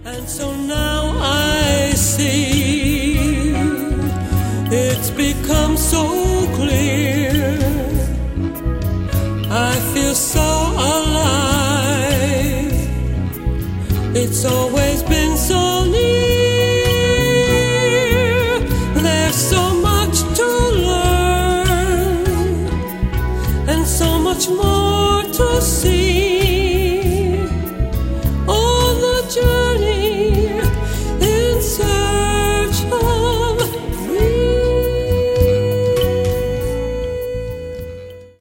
And so now I see it's become so clear. I feel so alive. It's always